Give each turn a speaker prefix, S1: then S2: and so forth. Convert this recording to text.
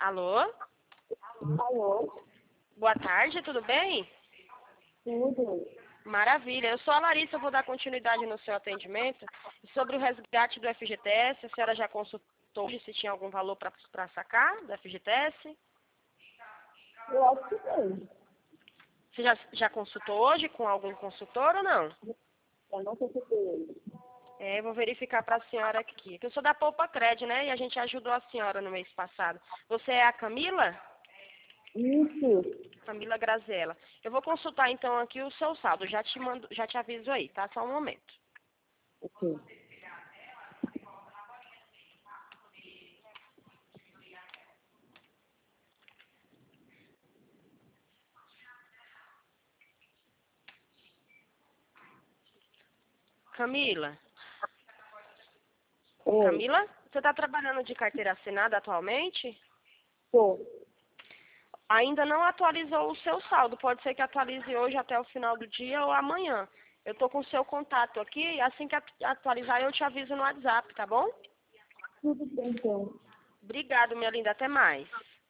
S1: Alô?
S2: Alô?
S1: Boa tarde, tudo bem?
S2: Tudo?
S1: Maravilha. Eu sou a Larissa, eu vou dar continuidade no seu atendimento. Sobre o resgate do FGTS, a senhora já consultou se tinha algum valor para sacar do FGTS?
S2: Eu acho que tem.
S1: Você já consultou hoje com algum consultor ou não?
S2: Eu não consultei ele.
S1: Eu vou verificar para a senhora aqui. Eu sou da Poupa Cred, né? E a gente ajudou a senhora no mês passado. Você é a Camila?
S2: Isso.
S1: Camila Grazella. Eu vou consultar então aqui o seu saldo. Já te aviso aí, tá? Só um momento.
S2: Ok.
S1: Camila?
S2: Oi.
S1: Camila? Você está trabalhando de carteira assinada atualmente?
S2: Tô.
S1: Ainda não atualizou o seu saldo. Pode ser que atualize hoje até o final do dia ou amanhã. Eu estou com o seu contato aqui e assim que atualizar eu te aviso no WhatsApp, tá bom?
S2: Tudo bem, então.
S1: Obrigado, minha linda. Até mais.